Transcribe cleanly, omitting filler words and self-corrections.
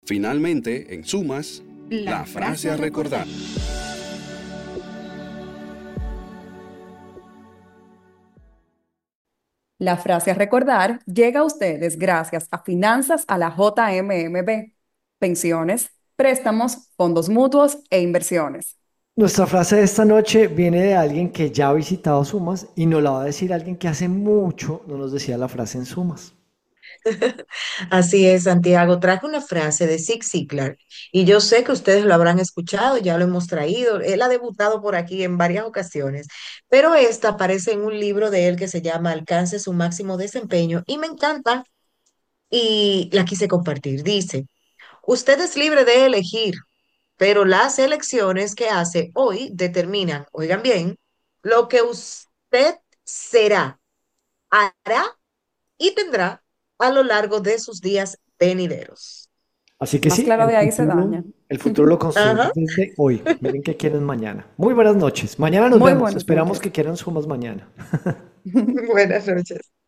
Finalmente, en Sumas, la frase a recordar. La frase a recordar llega a ustedes gracias a Finanzas a la JMMB, pensiones, préstamos, fondos mutuos e inversiones. Nuestra frase de esta noche viene de alguien que ya ha visitado Sumas y nos la va a decir alguien que hace mucho no nos decía la frase en Sumas. Así es, Santiago. Traje una frase de Zig Ziglar y yo sé que ustedes lo habrán escuchado, ya lo hemos traído. Él ha debutado por aquí en varias ocasiones, pero esta aparece en un libro de él que se llama Alcance su máximo desempeño y me encanta y la quise compartir. Dice, usted es libre de elegir, pero las elecciones que hace hoy determinan, oigan bien, lo que usted será, hará y tendrá a lo largo de sus días venideros. Así que Más sí, claro de ahí se daña. el futuro lo construimos Ajá. desde hoy. Miren qué quieren mañana. Muy buenas noches. Mañana nos Muy vemos. buenas Esperamos noches. que quieran Sumas mañana. Buenas noches.